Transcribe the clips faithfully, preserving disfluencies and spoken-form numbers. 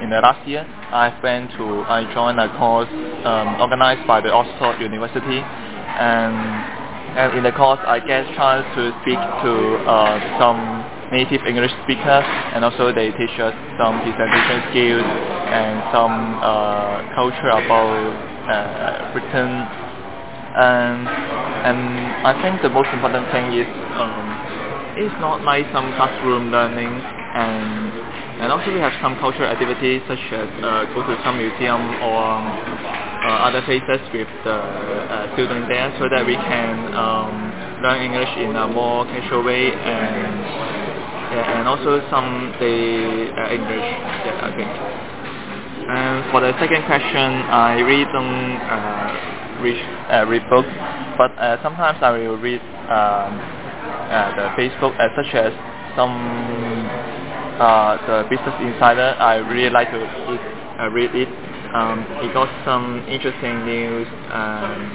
in the last year, I went to I joined a course um, organized by the Oxford University, and and in the course I get chance to speak to uh, some native English speakers, and also they teach us some presentation skills and some uh, culture about uh, Britain. And and I think the most important thing is um, it's not like some classroom learning, and and also we have some cultural activities such as uh, go to some museum or uh, other places with the uh, students there, so that we can um, learn English in a more casual way, and yeah, and also some the uh, English, yeah, I think. And for the second question, I read some uh, read, uh, read books, but uh, sometimes I will read um, uh, the Facebook, uh, such as some uh, the Business Insider. I really like to read, uh, read it. Um, it got some interesting news. Um,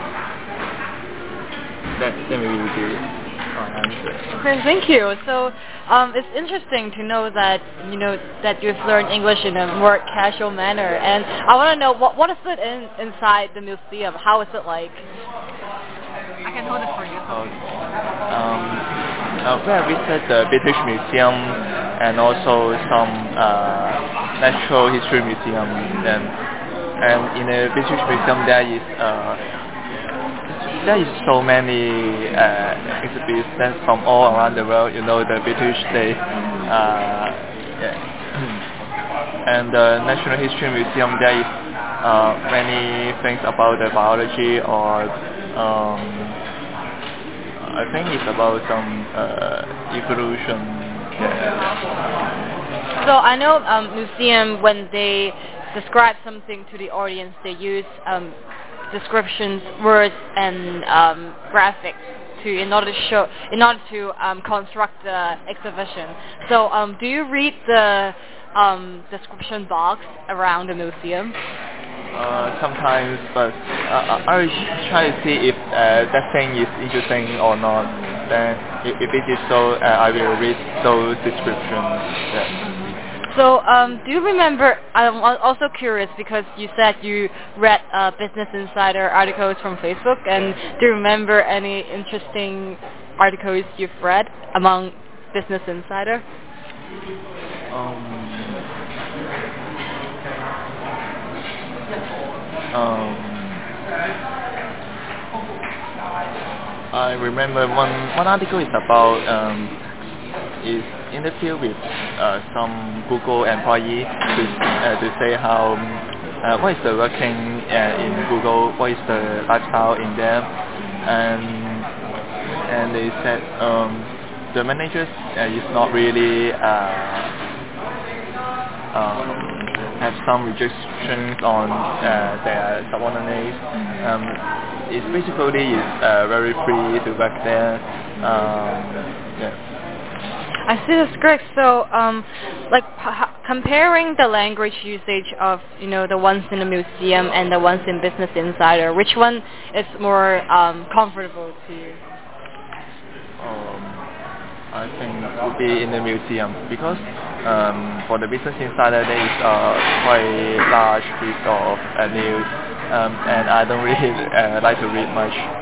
that that may be the uh, answer. Okay, thank you. So um, it's interesting to know that you know that you've learned English in a more casual manner, and I want to know what what is it in, inside the museum? How is it like? I can hold it for you. Uh, um, uh, we have visited the British Museum and also some uh, Natural History Museum, and and in the British Museum there is uh, there is so many uh, exhibitions from all around the world. You know, the British they uh, yeah. And the Natural History Museum there is uh, many things about the biology, or um, I think it's about some uh, evolution. Yeah. So I know um, museum, when they describe something to the audience, they use um, descriptions, words, and um, graphics to in order to show, in order to um, construct the exhibition. So um, do you read the um, description box around the museum? Uh, sometimes, but uh, I will try to see if uh, that thing is interesting or not. Then, if, if it is so, uh, I will read those descriptions. Yeah. So, um, do you remember? I'm also curious because you said you read uh, Business Insider articles from Facebook, and do you remember any interesting articles you've read among Business Insider? Um. Um, I remember one one article is about um, is interview with uh, some Google employee to uh, to say how uh, what is the working uh, in Google, what is the lifestyle in there, and and they said um, the managers uh, is not really uh, um, have some restrictions on uh, their subordinates. Um, it's basically is uh, very free to work there. Um, yeah. I see, that's great. So, um, like p- comparing the language usage of you know the ones in the museum and the ones in Business Insider, which one is more um, comfortable to you? Um, I think it would be in the museum, because um, for the Business Insider there is a quite large piece of uh, news, um, and I don't really uh, like to read much.